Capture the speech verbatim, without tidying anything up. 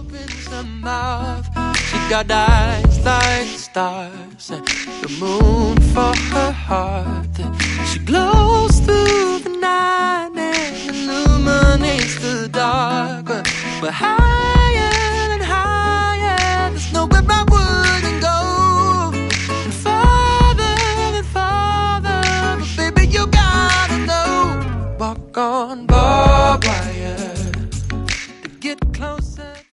opens her mouth. She got eyes like stars and the moon for her heart.